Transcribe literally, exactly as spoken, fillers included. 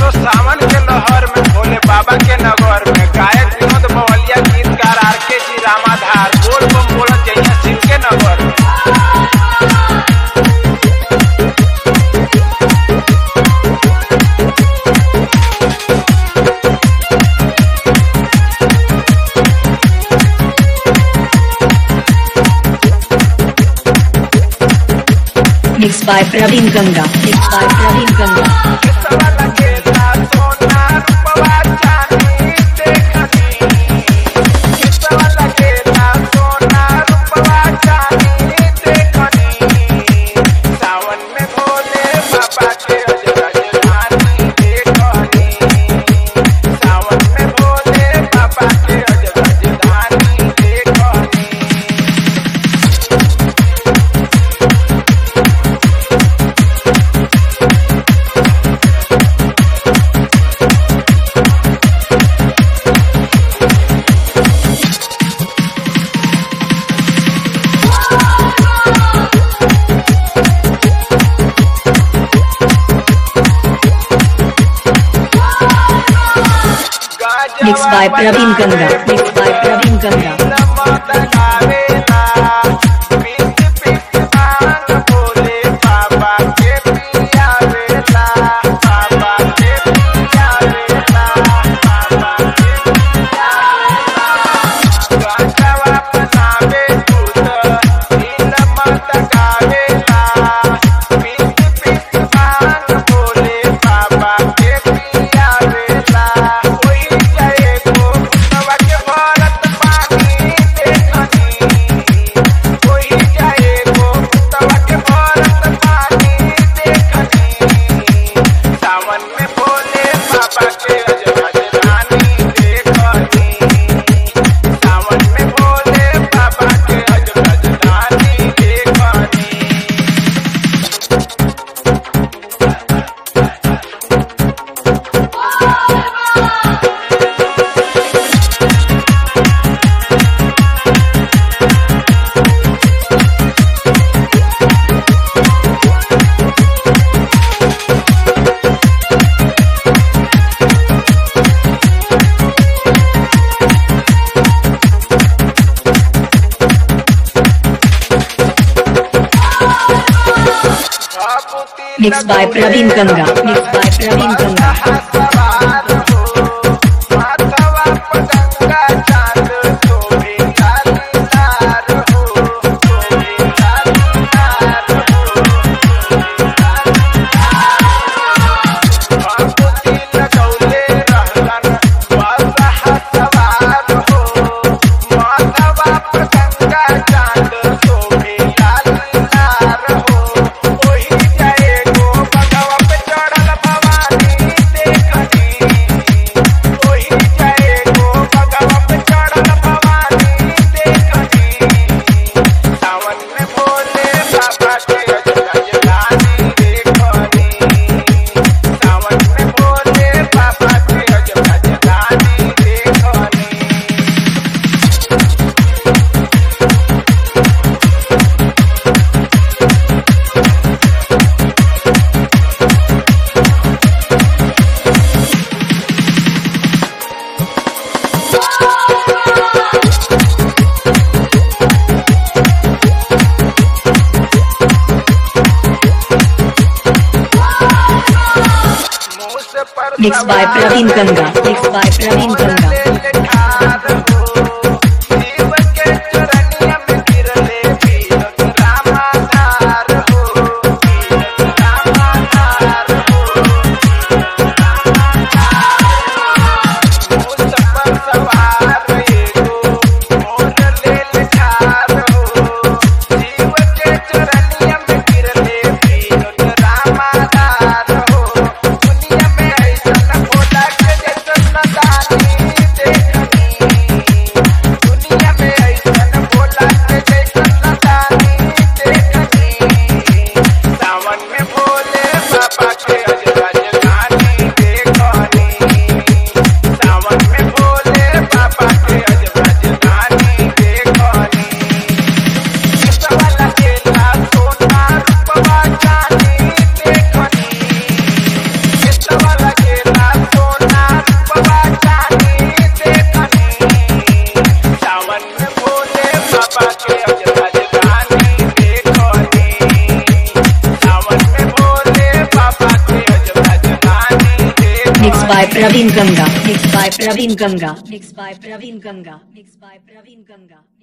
असो सावन के लहर में भोले बाबा के नगर में गायक विनोद बवलिया, गीतकार आर के जी रामाधार, बोल बम बोलत जइया सिंह के नगर में। Mixed by Praveen Ganga. Mixed by Praveen Ganga. Mixed by Praveen Ganga. Mixed by Praveen Ganga. Mixed by Praveen Ganga. Mixed by Praveen Ganga. Mixed by Praveen Ganga. Mixed by Praveen Ganga. दुनिया में ऐसा न बोला के जैसा न दानी Mixed by Praveen Ganga. Mixed by Praveen Ganga. Mixed by Praveen Ganga. Mixed by Praveen Ganga.